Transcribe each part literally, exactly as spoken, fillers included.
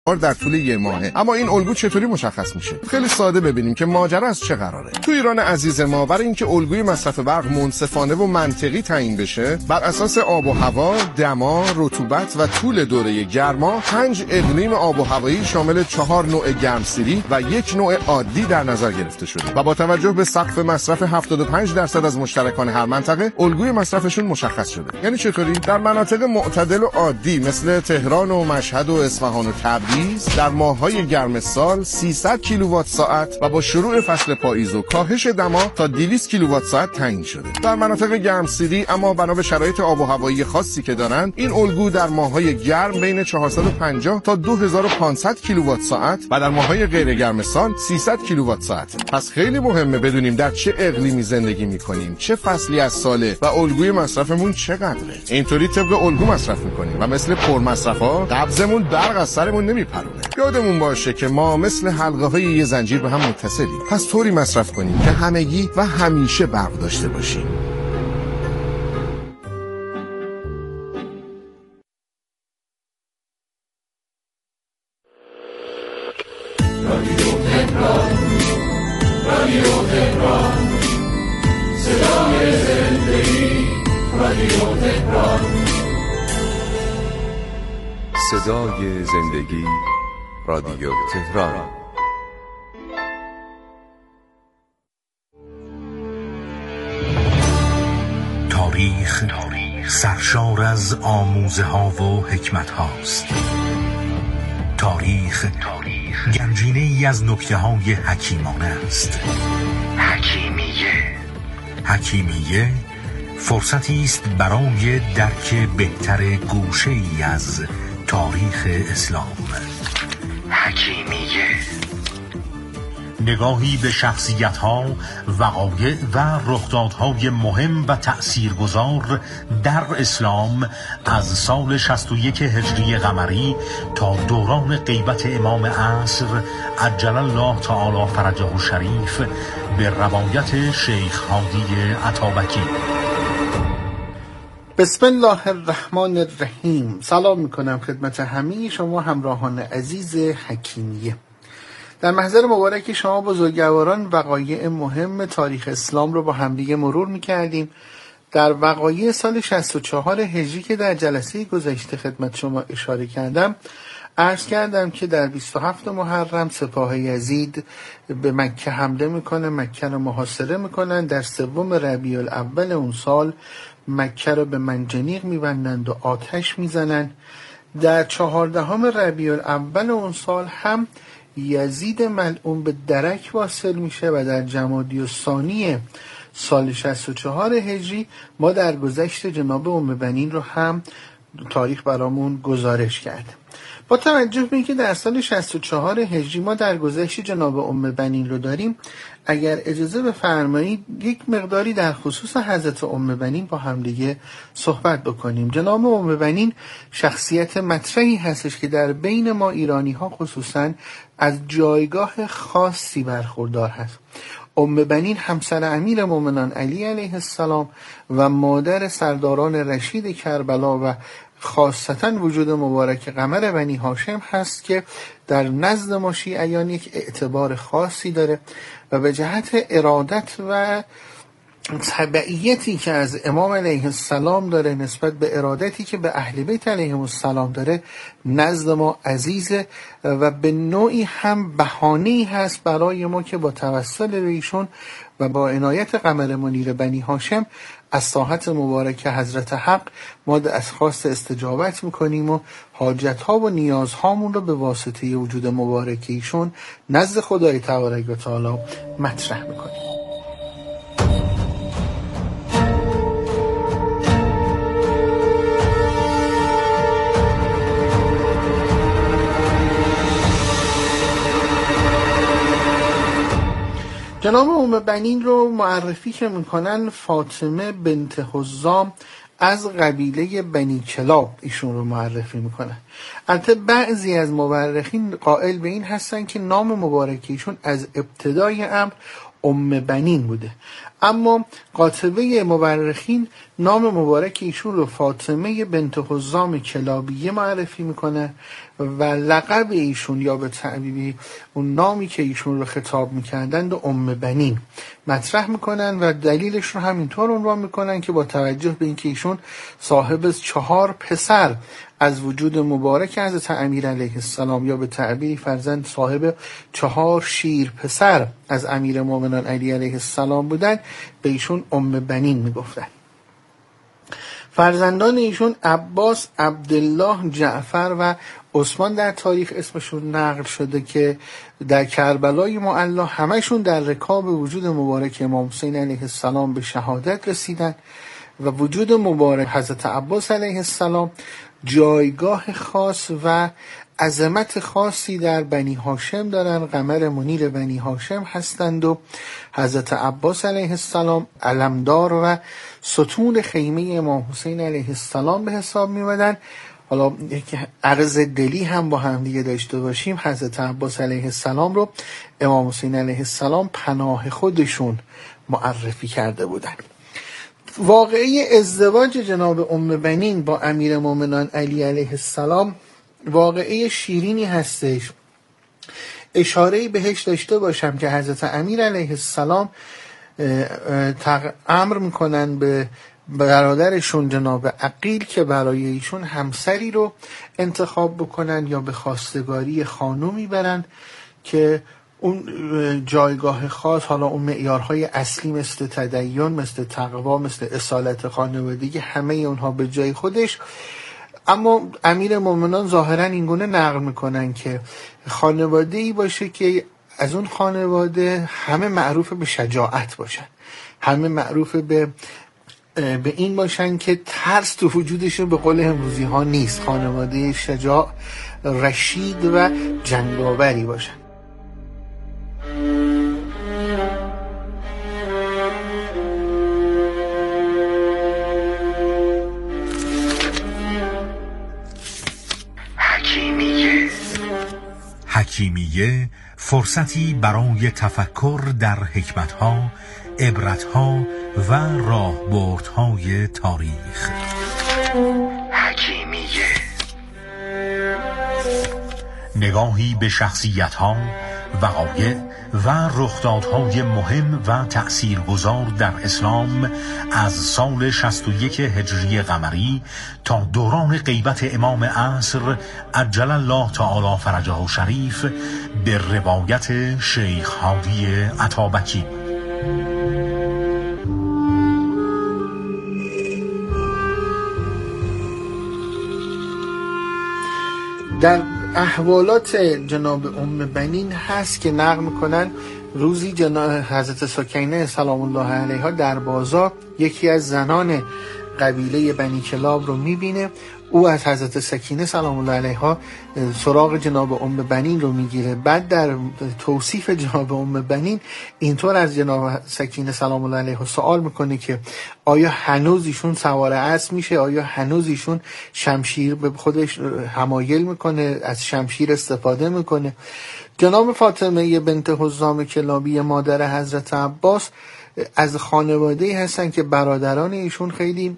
در طول یک ماهه. اما این الگو چطوری مشخص میشه؟ خیلی ساده ببینیم که ماجرا از چه قراره. تو ایران عزیز ما برای اینکه الگوی مصرف برق منصفانه و منطقی تعیین بشه، بر اساس آب و هوا، دما، رطوبت و طول دوره گرما، پنج اقلیم آب و هوایی شامل چهار نوع گرمسیری و یک نوع عادی در نظر گرفته شده و با توجه به سقف مصرف هفتاد و پنج درصد از مشترکان هر منطقه، الگوی مصرفشون مشخص شده. یعنی چطوری؟ در مناطق معتدل و عادی مثل تهران و مشهد و اصفهان و تبریز در ماه‌های گرم سال سیصد کیلووات ساعت و با شروع فصل پاییز و کاهش دما تا دویست کیلووات ساعت تعیین شده. در مناطق گرمسیری اما بنا به شرایط آب و هوایی خاصی که دارن، این الگو در ماه‌های گرم بین چهارصد و پنجاه تا دو هزار و پانصد کیلووات ساعت و در ماه‌های غیر گرم سال سیصد کیلووات ساعت. پس خیلی مهمه بدونیم در چه اقلیمی زندگی می‌کنیم، چه فصلی از ساله و الگوی مصرفمون چقدره. اینطوری طبق الگو مصرف می‌کنیم و مثل پرمصرف‌ها قبضمون برق از سرمون نمی پرونه. یادمون باشه که ما مثل حلقه های یه زنجیر به هم متصلیم. پس طوری مصرف کنیم که همگی و همیشه برق داشته باشیم. رادیو تهران، رادیو تهران، صدای زندگی، رادیو تهران، صدای زندگی، رادیو تهران. تاریخ سرشار از آموزه ها و حکمت هاست. تاریخ گنجینه ای از نکته های حکیمانه است. حکیمیه حکیمیه فرصتی است برای درک بهتر گوشه ای از تاریخ اسلام. حکیمیه نگاهی به شخصیت‌ها، وقایع و رخدادهای مهم و تأثیرگذار در اسلام از سال شصت و یک هجری قمری تا دوران غیبت امام عصر عجل الله تعالی فرجه الشریف به روایت شیخ هادی عطابکی. بسم الله الرحمن الرحیم. سلام میکنم خدمت همه شما همراهان عزیز حکیمیه. در محضر مبارک شما بزرگواران وقایع مهم تاریخ اسلام رو با همدیگه مرور میکردیم. در وقایع سال شصت و چهار هجری که در جلسه گذشته خدمت شما اشاره کردم، عرض کردم که در بیست و هفت محرم سپاه یزید به مکه حمله میکنه، مکه رو محاصره میکنن. در سوم ربیع الاول اون سال مکه رو به منجنیق میبندند و آتش میزنن. در چهاردهم ربیع الاول اون سال هم یزید ملعون به درک واصل میشه و در جمادی الثانی سال شصت و چهار هجری ما در گذشت جناب ام بنین رو هم تاریخ برامون گزارش کرد. با توجه به اینکه در سال شصت و چهار هجری ما در گذشت جناب ام بنین رو داریم، اگر اجازه بفرمایید یک مقداری در خصوص حضرت ام بنین با هم دیگه صحبت بکنیم. جناب ام بنین شخصیت مطرحی هستش که در بین ما ایرانی ها خصوصا از جایگاه خاصی برخوردار هست. ام بنین همسر امیر مومنان علی علیه السلام و مادر سرداران رشید کربلا و خاصتا وجود مبارک قمر بنی هاشم هست که در نزد ما شیعیان یک اعتبار خاصی داره و به جهت ارادت و تبعیتی که از امام علیه السلام داره نسبت به ارادتی که به اهل بیت علیهم السلام داره نزد ما عزیزه و به نوعی هم بهانه‌ای هست برای ما که با توسل به ایشون و با عنایت قمر منیر بنی هاشم از ساحت مبارک حضرت حق ما از خواست استجابت میکنیم و حاجتها و نیازهامون رو به واسطه وجود مبارک ایشون نزد خدای تبارک و تعالی مطرح میکنیم. جناب ام بنین رو معرفی که میکنن فاطمه بنت حزام از قبیله بنی کلاب ایشون رو معرفی میکنن. البته بعضی از مورخین قائل به این هستن که نام مبارک ایشون از ابتدای امر ام بنین بوده، اما قاطبه مورخین نام مبارک ایشون رو فاطمه بنت حزام کلابیه معرفی میکنه و لقب ایشون یا به تعبیری اون نامی که ایشون رو خطاب میکردند ام بنین مطرح میکنن و دلیلش رو همینطور عنوان میکنن که با توجه به اینکه ایشون صاحب چهار پسر از وجود مبارک حضرت امیر علیه السلام یا به تعبیری فرزند صاحب چهار شیر پسر از امیر مومنان علی علیه السلام بودن، به ایشون ام بنین میگفتن. فرزندان ایشون عباس، عبدالله، جعفر و عثمان در تاریخ اسمشون نقل شده که در کربلای معلا همشون در رکاب وجود مبارک امام حسین علیه السلام به شهادت رسیدن و وجود مبارک حضرت عباس علیه السلام جایگاه خاص و عظمت خاصی در بنی هاشم دارن. قمر منیر بنی هاشم هستند و حضرت عباس علیه السلام علمدار و ستون خیمه امام حسین علیه السلام به حساب می‌آمدن. حالا یک عرض دلی هم با هم دیگه داشته باشیم، حضرت عباس علیه السلام رو امام حسین علیه السلام پناه خودشون معرفی کرده بودن. واقعه ازدواج جناب ام بنین با امیر مومنان علی علیه السلام واقعه شیرینی هستش. اشاره‌ای بهش داشته باشم که حضرت امیر علیه السلام امر میکنن به برادرشون جناب عقیل که برای ایشون همسری رو انتخاب بکنن یا به خواستگاری خانومی برن که اون جایگاه خاص، حالا اون معیارهای اصلی مثل تدین، مثل تقوا، مثل اصالت خانوادگی، همه اونها به جای خودش. اما امیر مومنان ظاهرا اینگونه نقل میکنن که خانواده‌ای باشه که از اون خانواده همه معروف به شجاعت باشن، همه معروف به به این باشن که ترس تو وجودشون به قول امروزی ها نیست، خانواده شجاع، رشید و جنگاوری باشن. حکیمیه فرصتی برای تفکر در حکمتها، عبرتها و راهبردهای تاریخ. حکیمیه نگاهی به شخصیتها، وقایع و رخدادهای مهم و تأثیرگذار در اسلام از سال شصت و یک هجری قمری تا دوران غیبت امام عصر عجل الله تعالی فرجه شریف به روایت شیخ هادی عطابکی. در احوالات جناب ام بنین هست که نقل میکنن روزی جناب حضرت سکینه سلام الله علیها در بازار یکی از زنان قبیله بنی کلاب رو میبینه. او از حضرت سکینه سلام الله علیها سراغ جناب ام بنین رو میگیره. بعد در توصیف جناب ام بنین اینطور از جناب سکینه سلام الله علیها سوال میکنه که آیا هنوز ایشون سوار اسب میشه؟ آیا هنوز ایشون شمشیر به خودش حمایل میکنه، از شمشیر استفاده میکنه؟ جناب فاطمه بنت حزام کلابی مادر حضرت عباس از خانواده‌ای هستن که برادران ایشون خیلی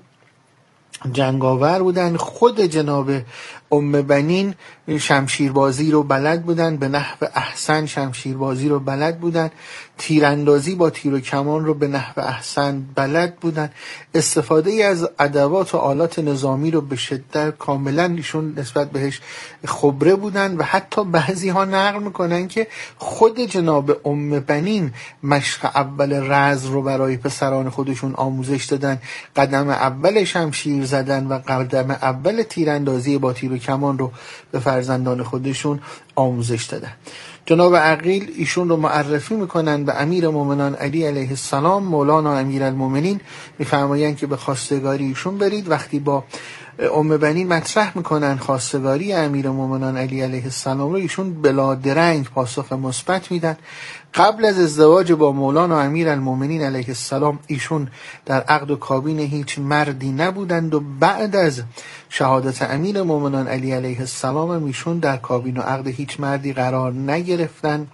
جنگاور بودن. خود جناب ام بنین شمشیربازی رو بلد بودن، به نحو احسن شمشیربازی رو بلد بودن، تیراندازی با تیر و کمان رو به نحو احسن بلد بودن، استفاده ای از ادوات و آلات نظامی رو به شدت کاملا ایشون نسبت بهش خبره بودن و حتی بعضی ها نقل میکنن که خود جناب ام بنین مشق اول رز رو برای پسران خودشون آموزش دادن، قدم اول شمشیر زدن و قدم اول تیراندازی با تیر و کمان رو به فرزندان خودشون آموزش دادن. جناب عقیل ایشون رو معرفی میکنن به امیر مومنان علی علیه السلام. مولانا امیرالمومنین میفرمایند که به خواستگاری ایشون برید. وقتی با ام بنین مطرح میکنن خواستگاری امیر مومنان علی علیه السلام رو، ایشون بلا درنگ پاسخ مثبت میدن. قبل از ازدواج با مولانا امیرالمومنین علیه السلام ایشون در عقد و کابین هیچ مردی نبودند و بعد از شهادت امیر مومنان علی علیه السلام ایشون در کابین و عقد هیچ مردی قرار نگرفتن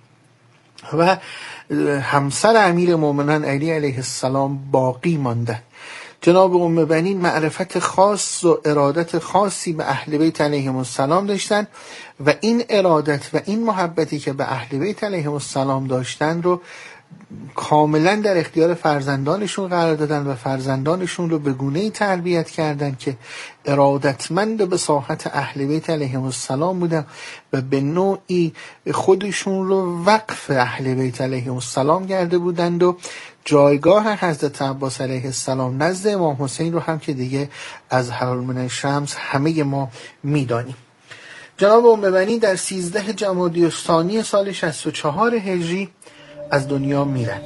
و همسر امیر مومنان علی علیه السلام باقی ماندن. جناب ام بنین معرفت خاص و ارادت خاصی به اهل بیت علیهم السلام داشتن و این ارادت و این محبتی که به اهل بیت علیهم السلام داشتن رو کاملا در اختیار فرزندانشون قرار دادن و فرزندانشون رو به گونه‌ای تربیت کردن که ارادتمند به ساحت اهل بیت علیهم السلام بودن و به نوعی خودشون رو وقف اهل بیت علیهم السلام کرده بودند و جایگاه حضرت عباس علیه السلام نزد امام حسین رو هم که دیگه از هلال من الشمس همه ما میدانیم. جناب ام بنین در سیزده جمادی الثانی سال شصت و چهار هجری از دنیا میرن.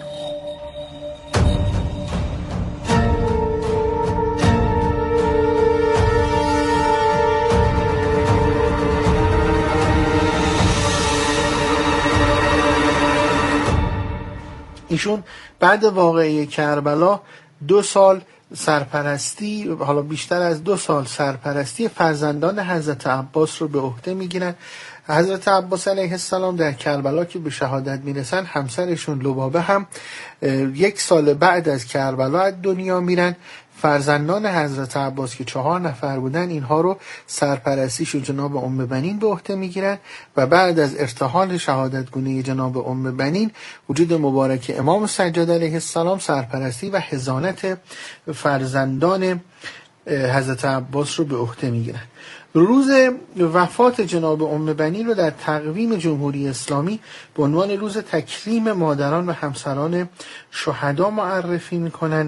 ایشون بعد واقعه کربلا دو سال سرپرستی، حالا بیشتر از دو سال سرپرستی فرزندان حضرت عباس رو به عهده میگیرن. حضرت عباس علیه السلام در کربلا که به شهادت میرسن، همسرشون لبابه هم یک سال بعد از کربلا از دنیا میرن. فرزندان حضرت عباس که چهار نفر بودن، اینها رو سرپرستیشو جناب ام بنین به عهده میگیرن و بعد از ارتحال شهادت گونه جناب ام بنین، وجود مبارک امام سجاد علیه السلام سرپرستی و حضانت فرزندان حضرت عباس رو به عهده میگیرن. روز وفات جناب ام بنین رو در تقویم جمهوری اسلامی به عنوان روز تکریم مادران و همسران شهدا معرفی میکنن.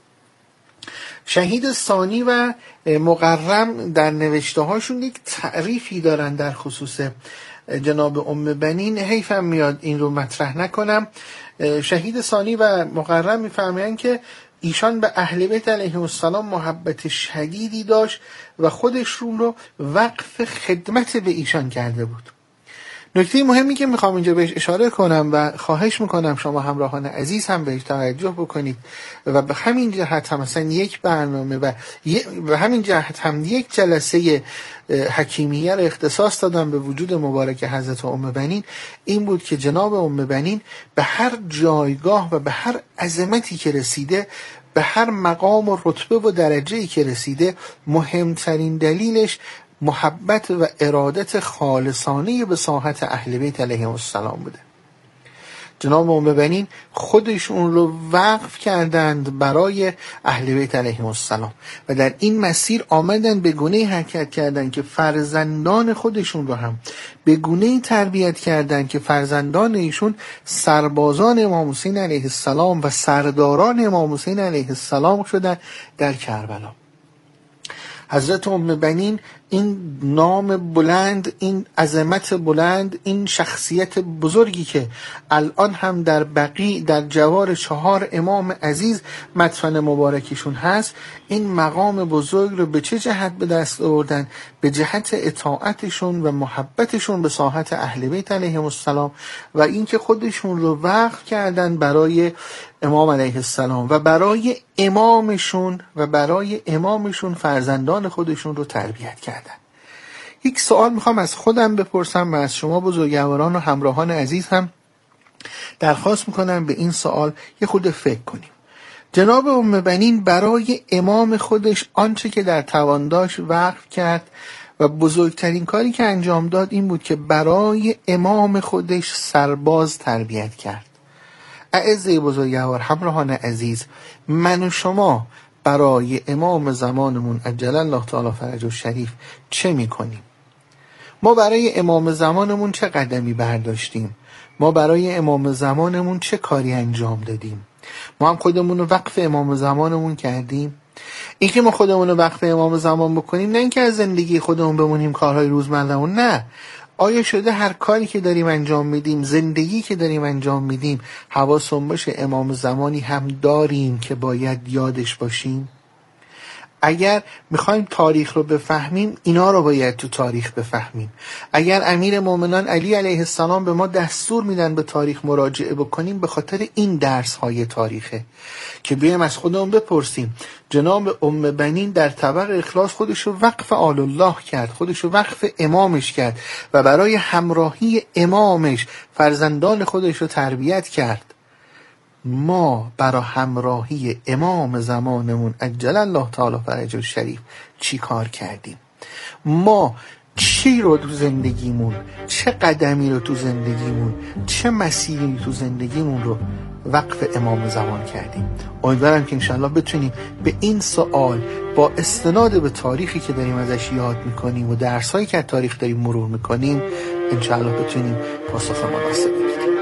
شهید ثانی و مقرم در نوشته هاشون یک تعریفی دارن در خصوص جناب ام بنین، حیفم میاد این رو مطرح نکنم. شهید ثانی و مقرم میفرمایند که ایشان به اهل بیت علیهم السلام محبت شدیدی داشت و خودشون رو وقف خدمت به ایشان کرده بود. نکته مهمی که میخوام اینجا بهش اشاره کنم و خواهش میکنم شما همراهان عزیز هم بهش توجه بکنید و به همین جهت هم مثلا یک برنامه و به همین جهت هم یک جلسه حکیمیه رو اختصاص دادم به وجود مبارک حضرت ام بنین، این بود که جناب ام بنین به هر جایگاه و به هر عظمتی که رسیده، به هر مقام و رتبه و درجه‌ای که رسیده، مهمترین دلیلش محبت و ارادت خالصانه به ساحت اهل بیت علیهم السلام بوده. جناب ام بنین خودشون رو وقف کردند برای اهل بیت علیهم السلام و در این مسیر آمدن به گونه‌ای حرکت کردند که فرزندان خودشون رو هم به گونه‌ای تربیت کردند که فرزندان ایشون سربازان امام حسین علیه السلام و سرداران امام حسین علیه السلام شدن در کربلا. حضرت ام بنین این نام بلند، این عظمت بلند، این شخصیت بزرگی که الان هم در بقیع در جوار چهار امام عزیز مدفن مبارکشون هست، این مقام بزرگ رو به چه جهت به دست آوردن؟ به جهت اطاعتشون و محبتشون به ساحت اهل بیت علیهم السلام و اینکه خودشون رو وقف کردن برای امام علیه السلام و برای امامشون و برای امامشون فرزندان خودشون رو تربیت کردن. یک سوال میخوام از خودم بپرسم و از شما بزرگواران و همراهان عزیز هم درخواست میکنم به این سوال یه خود فکر کنیم. جناب ام بنین برای امام خودش آنچه که در توان داشت وقف کرد و بزرگترین کاری که انجام داد این بود که برای امام خودش سرباز تربیت کرد. اعزای بزرگوار، همراهان عزیز، من و شما برای امام زمانمون عجل الله تعالی فرجه الشریف چه میکنیم؟ ما برای امام زمانمون چه قدمی برداشتیم؟ ما برای امام زمانمون چه کاری انجام دادیم؟ ما هم خودمون رو وقف امام زمانمون کردیم؟ این که ما خودمون رو وقف امام زمان بکنیم نه اینکه از زندگی خودمون بمونیم کارهای روزمرهمون، نه. آیا شده هر کاری که داریم انجام میدیم، زندگی که داریم انجام میدیم، حواسمون باشه امام زمانی هم داریم که باید یادش باشیم؟ اگر میخوایم تاریخ رو بفهمیم، اینا رو باید تو تاریخ بفهمیم. اگر امیر مومنان علی علیه السلام به ما دستور میدن به تاریخ مراجعه بکنیم، به خاطر این درس های تاریخه که بیایم از خودمون بپرسیم جناب ام بنین در طبق اخلاص خودش رو وقف آل الله کرد، خودش رو وقف امامش کرد و برای همراهی امامش فرزندان خودش رو تربیت کرد. ما برای همراهی امام زمانمون عجل الله تعالی فرجه شریف چی کار کردیم؟ ما چی رو تو زندگیمون، چه قدمی رو تو زندگیمون، چه مسیری تو زندگیمون رو وقف امام زمان کردیم؟ امیدوارم که انشالله بتونیم به این سوال با استناد به تاریخی که داریم ازش یاد میکنیم و درسایی که از تاریخ داریم مرور میکنیم انشالله بتونیم پاسخ مناسب بدیم.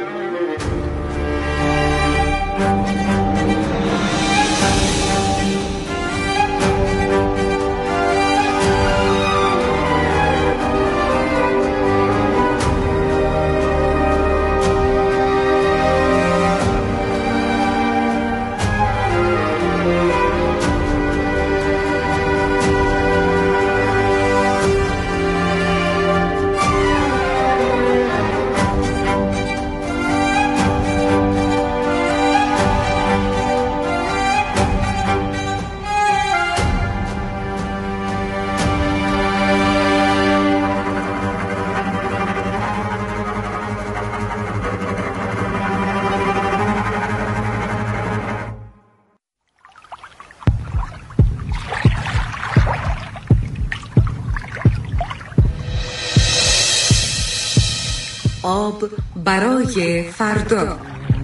آب برای فردا.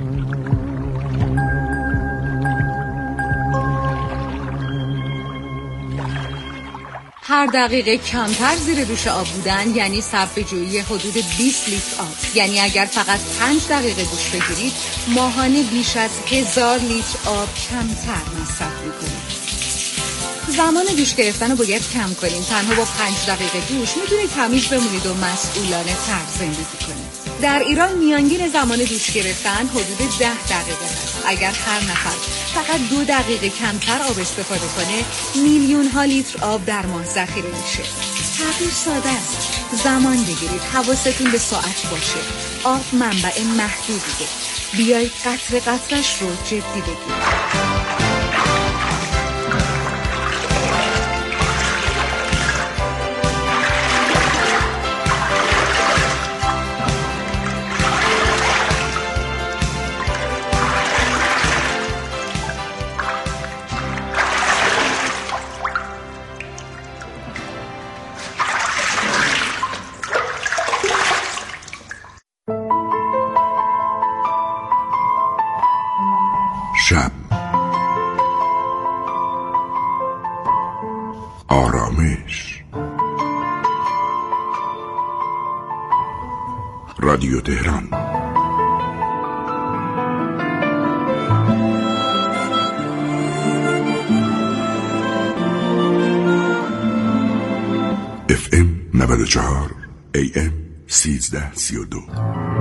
هر دقیقه کمتر زیر دوش آب بودن یعنی صرفه‌جویی حدود بیست لیتر آب. یعنی اگر فقط پنج دقیقه دوش بگیرید ماهانه بیش از هزار لیتر آب کمتر مصرف می‌کنید. زمان دوش گرفتن رو باید کم کنیم. تنها با پنج دقیقه دوش میتونید تمیز بمونید و مسئولانه تر زندگی کنید. در ایران میانگین زمان دوش گرفتن حدود ده دقیقه است. اگر هر نفر فقط دو دقیقه کمتر آب استفاده کنه میلیون ها لیتر آب در ماه ذخیره میشه. تغییر ساده است. زمان بگیرید، حواستون به ساعت باشه. آب منبع محدودیه. بیایید قطره قطرش رو جدی بگیرید. شب، آرامش، رادیو تهران. اف ام نود و چهار، ای ام سیزده سی و دو.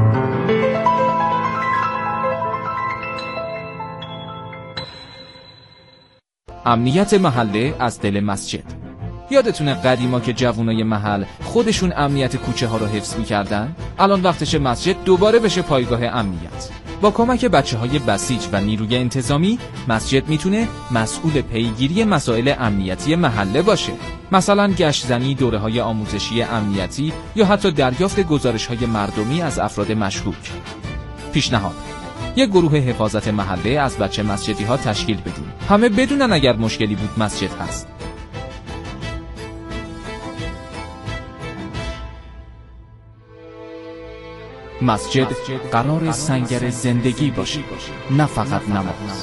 امنیت محله از دل مسجد. یادتونه قدیما که جوونای محل خودشون امنیت کوچه ها رو حفظ می‌کردن؟ الان وقتشه مسجد دوباره بشه پایگاه امنیت. با کمک بچه‌های بسیج و نیروی انتظامی مسجد میتونه مسئول پیگیری مسائل امنیتی محله باشه. مثلا گشت‌زنی، دوره‌های آموزشی امنیتی یا حتی دریافت گزارش‌های مردمی از افراد مشکوک. پیشنهاد: یک گروه حفاظت محله از بچه مسجدی ها تشکیل بدیم. همه بدونن اگر مشکلی بود مسجد هست. مسجد قرار سنگر زندگی باشه، نه فقط نماز.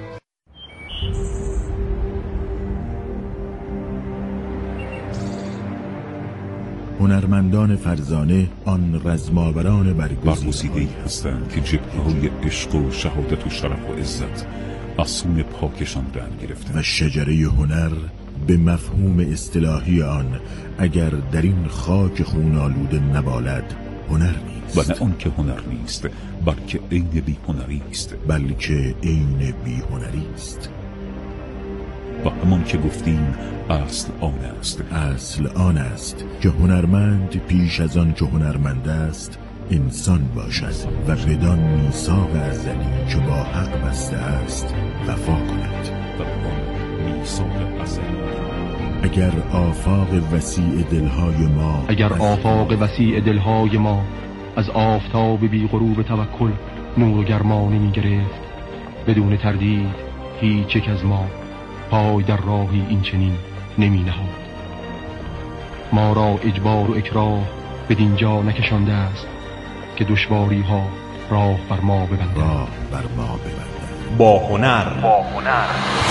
هنرمندان فرزانه آن رزماوران برگزیده‌ای هستند که جبهه‌های عشق و شهادت و شرف و عزت اسون پاکشان در گرفتند و شجره هنر به مفهوم اصطلاحی آن اگر در این خاک خونالود نبالد هنر نیست. و نه آن که هنر نیست بلکه عین بی هنری است. بلکه عین بی هنری است. و همان که گفتیم اصل آن است. اصل آن است که هنرمند پیش از آن که هنرمند است انسان باشد و بدان میثاق ازلی که با حق بسته است وفا کند. و بدان میثاق ازلی اگر آفاق وسیع دلهای ما اگر آفاق وسیع دلهای ما از آفتاب بی غروب توکل نور و گرما نمی گرفت بدون تردید هیچ یک از ما پای در راهی این چنین نمی نهاد. ما را اجبار و اکراه بدین جا نکشانده است که دشواری ها راه بر ما ببندند. راه بر ما ببندند. با هنر با هنر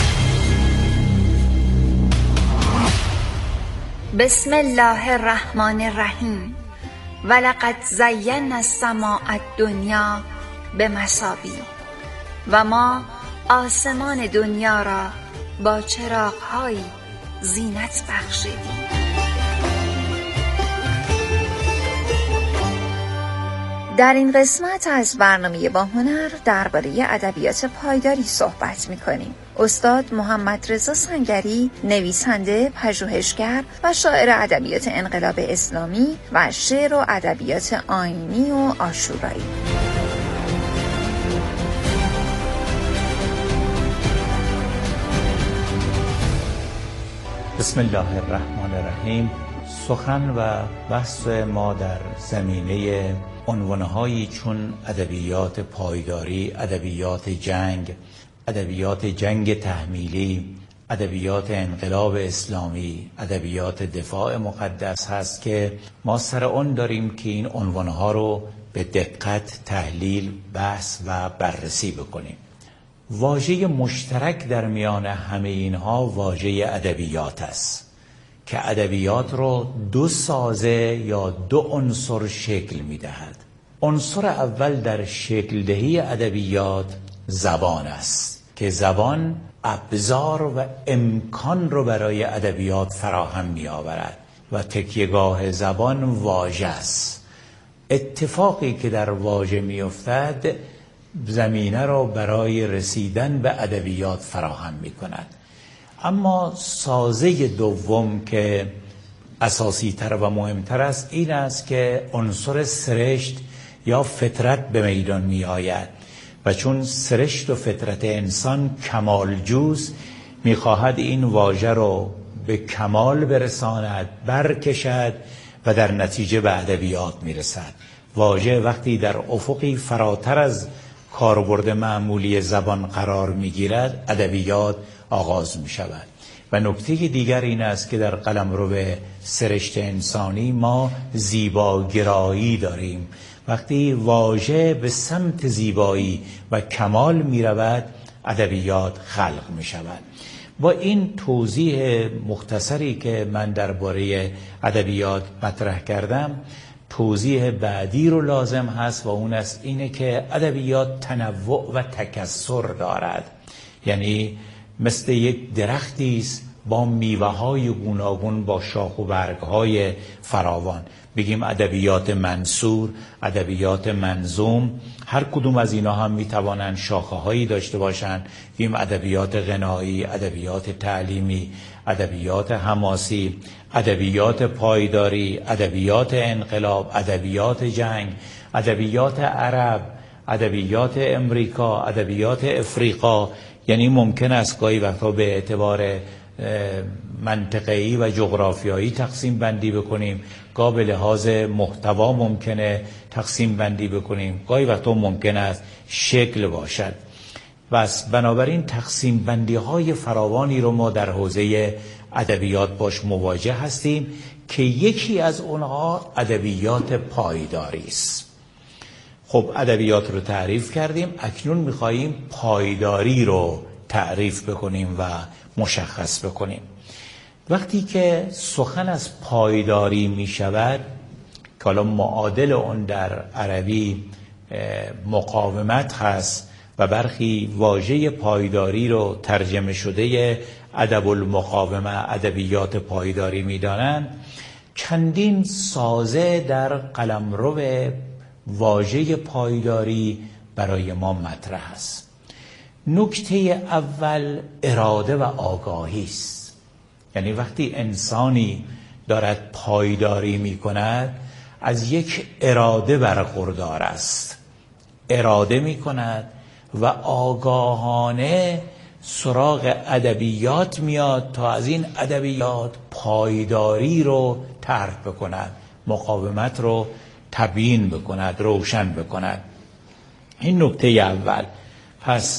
بسم الله الرحمن الرحیم. ولقد زینا السماء الدنیا بمصابیح و ما آسمان دنیا را با چراغ‌هایی زینت بخشیدیم. در این قسمت از برنامه با هنر درباره ادبیات پایداری صحبت می‌کنیم. استاد محمد رضا سنگری، نویسنده، پژوهشگر و شاعر ادبیات انقلاب اسلامی و شعر و ادبیات آیینی و عاشورایی. بسم الله الرحمن الرحیم. سخن و بحث ما در زمینه عنوانهایی چون ادبیات پایداری، ادبیات جنگ، ادبیات جنگ تحمیلی، ادبیات انقلاب اسلامی، ادبیات دفاع مقدس هست که ما سر اون داریم که این عنوانها رو به دقت تحلیل، بحث و بررسی بکنیم. واژه مشترک در میان همه اینها واژه ادبیات است که ادبیات رو دو سازه یا دو عنصر شکل می‌دهد. عنصر اول در شکل دهی ادبیات زبان است که زبان ابزار و امکان رو برای ادبیات فراهم می‌آورد و تکیه‌گاه زبان واژه است. اتفاقی که در واژه می‌افتد زمینه رو برای رسیدن به ادبیات فراهم می‌کند. اما سازه دوم که اساسی تر و مهمتر است این است که عنصر سرشت یا فطرت به میدان می آید و چون سرشت و فطرت انسان کمال جوست می خواهد این واژه رو به کمال برساند، برکشد و در نتیجه به ادبیات می رسد. واژه وقتی در افقی فراتر از کاربرد معمولی زبان قرار می گیرد ادبیات آغاز می شود. و نکته دیگر این است که در قلمرو سرشت انسانی ما زیباگرایی داریم. وقتی واژه به سمت زیبایی و کمال می رود ادبیات خلق می شود. با این توضیح مختصری که من درباره ادبیات مطرح کردم، توضیح بعدی رو لازم هست و اون است اینه که ادبیات تنوع و تکثر دارد. یعنی مثل یک درختی است با میوه‌های گوناگون، با شاخ و برگ‌های فراوان. بگیم ادبیات منثور، ادبیات منظوم، هر کدوم از اینا هم میتوانند شاخه‌هایی داشته باشند. بگیم ادبیات غنایی، ادبیات تعلیمی، ادبیات حماسی، ادبیات پایداری، ادبیات انقلاب، ادبیات جنگ، ادبیات عرب، ادبیات امریکا، ادبیات افریقا. یعنی ممکن است گاهی وقتا به اعتبار منطقه‌ای و جغرافیایی تقسیم بندی بکنیم، گاه به لحاظ محتوا ممکنه تقسیم بندی بکنیم، گاهی وقتا ممکن است شکل باشد. بس بنابراین تقسیم بندی های فراوانی رو ما در حوزه ادبیات باش مواجه هستیم که یکی از اونها ادبیات پایداری است. خب ادبیات رو تعریف کردیم، اکنون می‌خوایم پایداری رو تعریف بکنیم و مشخص بکنیم. وقتی که سخن از پایداری می شود که حالا معادل اون در عربی مقاومت هست و برخی واژه پایداری رو ترجمه شده ادب المقاومه، ادبیات پایداری می دانند، چندین سازه در قلمرو واژه پایداری برای ما مطرح است. نکته اول اراده و آگاهی است. یعنی وقتی انسانی دارد پایداری می کند از یک اراده برخوردار است، اراده می کند و آگاهانه سراغ ادبیات میاد تا از این ادبیات پایداری رو طرح بکند، مقاومت رو تبیین بکند، روشن بکند. این نکته اول. پس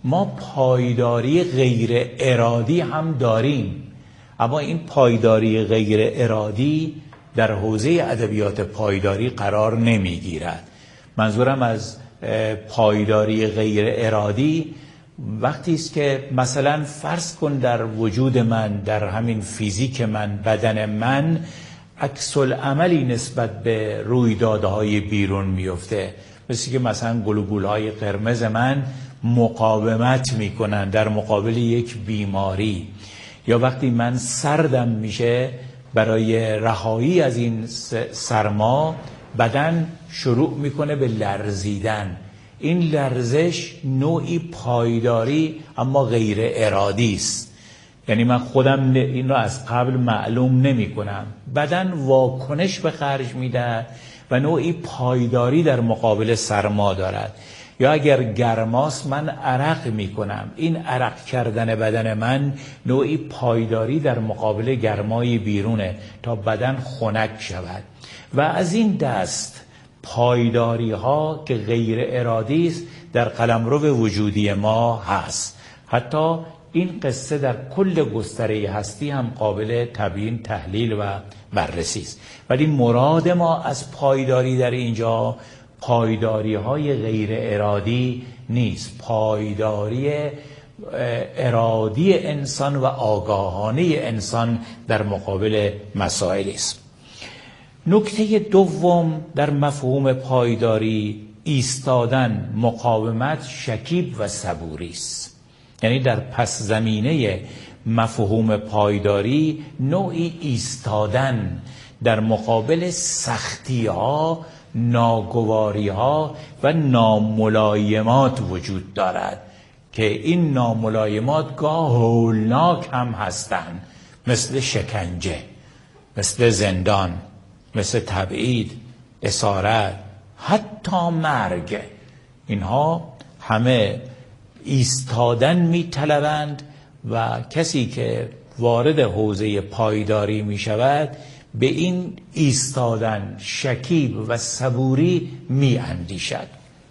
ما پایداری غیر ارادی هم داریم، اما این پایداری غیر ارادی در حوزه ادبیات پایداری قرار نمیگیرد. منظورم از پایداری غیر ارادی وقتی است که مثلا فرض کن در وجود من، در همین فیزیک من، بدن من عکس العملی نسبت به رویدادهای بیرون میفته، مثل که مثلا گلوبول‌های قرمز من مقاومت میکنن در مقابل یک بیماری، یا وقتی من سردم میشه برای رهایی از این سرما بدن شروع میکنه به لرزیدن. این لرزش نوعی پایداری اما غیر ارادی است، یعنی من خودم این را از قبل معلوم نمی کنم، بدن واکنش به خرج میده و نوعی پایداری در مقابل سرما دارد. یا اگر گرماست من عرق می کنم، این عرق کردن بدن من نوعی پایداری در مقابل گرمای بیرونه تا بدن خنک شود. و از این دست پایداری ها که غیر ارادی است در قلمرو وجودی ما هست. حتی این قصه در کل گستره هستی هم قابل تبیین، تحلیل و بررسی است. ولی مراد ما از پایداری در اینجا پایداری های غیر ارادی نیست، پایداری ارادی انسان و آگاهانه انسان در مقابل مسائل است. نکته دوم در مفهوم پایداری ایستادن، مقاومت، شکیب و صبوری است. یعنی در پس زمینه مفهوم پایداری نوعی ایستادن در مقابل سختی ها، ناگواری ها و ناملایمات وجود دارد که این ناملایمات گاه هولناک هم هستند، مثل شکنجه، مثل زندان، مثل تبعید، اسارت، حتی مرگ. اینها همه ایستادن می طلبند و کسی که وارد حوزه پایداری می شود به این ایستادن، شکیب و صبوری می اندیشد.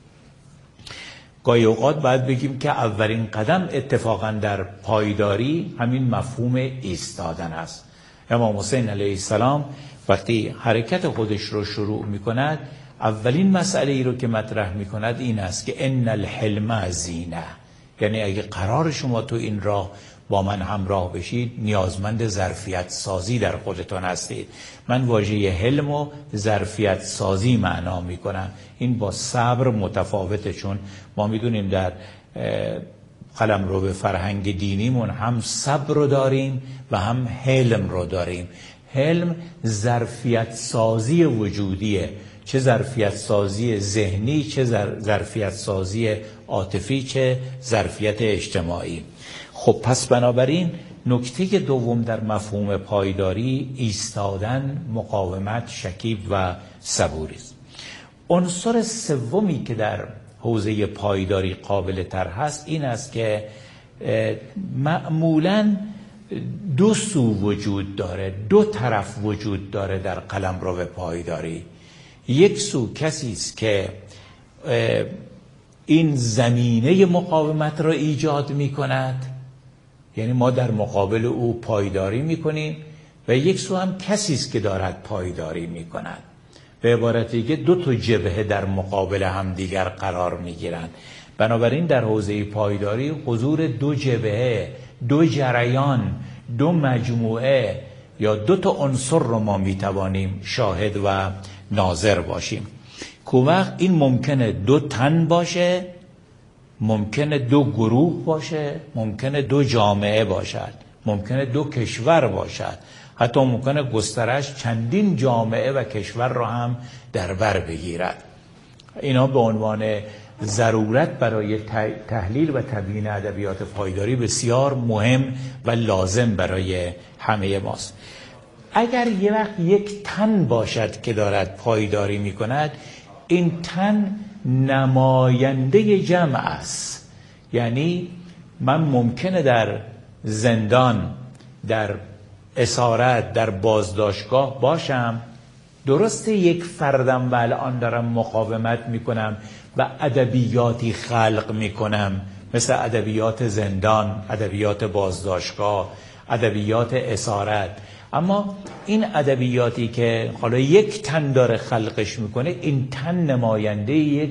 گاهی اوقات باید بگیم که اولین قدم اتفاقا در پایداری همین مفهوم ایستادن است. امام حسین علیه السلام وقتی حرکت خودش رو شروع می کند، اولین مسئله ای رو که مطرح می کند این است که ان الحلم زینه، یعنی اگه قرار شما تو این راه با من همراه بشید نیازمند ظرفیت سازی در خودتون هستید. من واژه حلم و ظرفیت سازی معنا می کنم. این با صبر متفاوته، چون ما می دونیم در قلمرو به فرهنگ دینیمون هم صبر رو داریم و هم حلم رو داریم. حلم ظرفیت سازی وجودیه، چه ظرفیت سازی ذهنی، چه ظرفیت سازی عاطفی، چه ظرفیت اجتماعی. خب پس بنابراین نکته دوم در مفهوم پایداری ایستادن، مقاومت، شکیب و صبوری است. عنصر سومی که در حوزه پایداری قابل تر هست این است که معمولاً دو سو وجود داره، دو طرف وجود داره در قلمرو پایداری. یک سو کسی است که این زمینه مقاومت را ایجاد می کند، یعنی ما در مقابل او پایداری می کنیم، و یک سو هم کسی است که دارد پایداری می کند. به عبارت دیگه دو تا جبهه در مقابل هم دیگر قرار می گیرند. بنابراین در حوزه پایداری حضور دو جبهه، دو جریان، دو مجموعه یا دو تا عنصر رو ما می توانیم شاهد و ناظر باشیم. که وقت این ممکنه دو تن باشه، ممکنه دو گروه باشه، ممکنه دو جامعه باشد، ممکنه دو کشور باشد، حتی ممکنه گسترش چندین جامعه و کشور رو هم در بر بگیرد. اینا به عنوان ضرورت برای تحلیل و تبیین ادبیات پایداری بسیار مهم و لازم برای همه ماست. اگر یه وقت یک تن باشد که دارد پایداری می کند، این تن نماینده جمع است. یعنی من ممکنه در زندان، در اسارت، در بازداشتگاه باشم، درسته یک فردم و الان دارم مقاومت میکنم و ادبیاتی خلق میکنم مثل ادبیات زندان، ادبیات بازداشتگاه، ادبیات اسارت. اما این ادبیاتی که حالا یک تن داره خلقش میکنه، این تن نماینده یک